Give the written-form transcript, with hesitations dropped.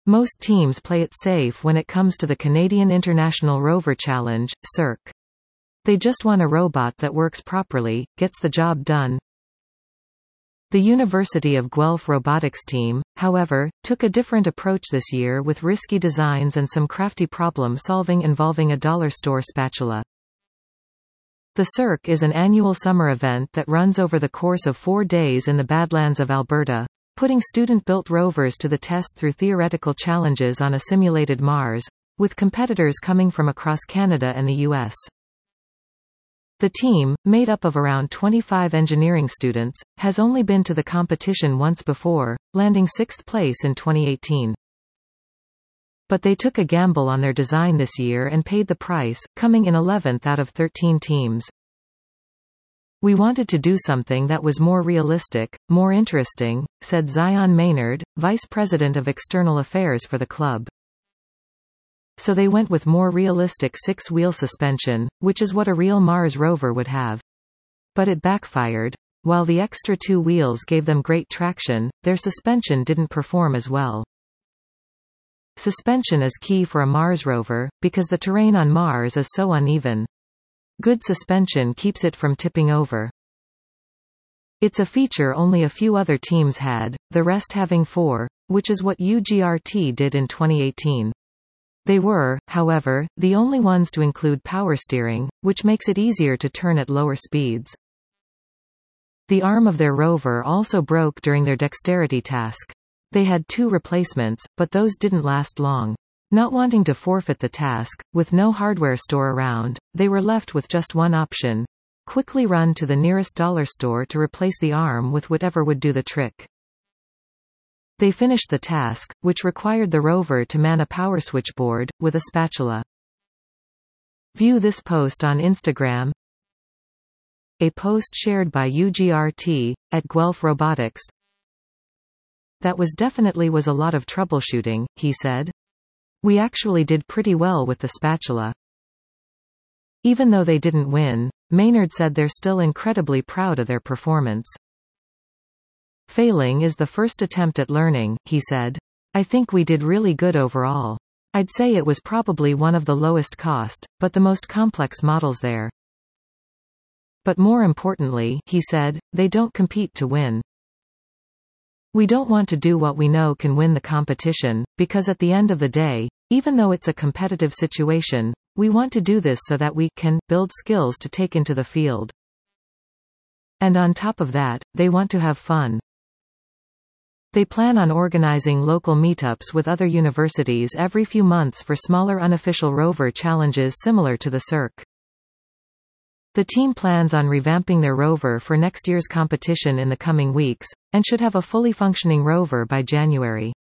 Most teams play it safe when it comes to the Canadian International Rover Challenge, CIRC. They just want a robot that works properly, gets the job done. The University of Guelph robotics team, however, took a different approach this year with risky designs and some crafty problem solving involving a dollar store spatula. The CIRC is an annual summer event that runs over the course of 4 days in the Badlands of Alberta, putting student-built rovers to the test through theoretical challenges on a simulated Mars, with competitors coming from across Canada and the US. The team, made up of around 25 engineering students, has only been to the competition once before, landing 6th place in 2018. But they took a gamble on their design this year and paid the price, coming in 11th out of 13 teams. "We wanted to do something that was more realistic, more interesting," said Zion Maynard, Vice President of External Affairs for the club. So they went with more realistic 6-wheel suspension, which is what a real Mars rover would have. But it backfired. While the extra 2 wheels gave them great traction, their suspension didn't perform as well. Suspension is key for a Mars rover, because the terrain on Mars is so uneven. Good suspension keeps it from tipping over. It's a feature only a few other teams had, the rest having 4, which is what UGRT did in 2018. They were, however, the only ones to include power steering, which makes it easier to turn at lower speeds. The arm of their rover also broke during their dexterity task. They had 2 replacements, but those didn't last long. Not wanting to forfeit the task, with no hardware store around, they were left with just one option: quickly run to the nearest dollar store to replace the arm with whatever would do the trick. They finished the task, which required the rover to man a power switchboard, with a spatula. View this post on Instagram. A post shared by UGRT, at Guelph Robotics. "That definitely was a lot of troubleshooting," he said. "We actually did pretty well with the spatula." Even though they didn't win, Maynard said they're still incredibly proud of their performance. "Failing is the first attempt at learning," he said. "I think we did really good overall. I'd say it was probably one of the lowest cost, but the most complex models there." But more importantly, he said, they don't compete to win. "We don't want to do what we know can win the competition, because at the end of the day, even though it's a competitive situation, we want to do this so that we can build skills to take into the field. And on top of that, they want to have fun." They plan on organizing local meetups with other universities every few months for smaller unofficial rover challenges similar to the CIRC. The team plans on revamping their rover for next year's competition in the coming weeks, and should have a fully functioning rover by January.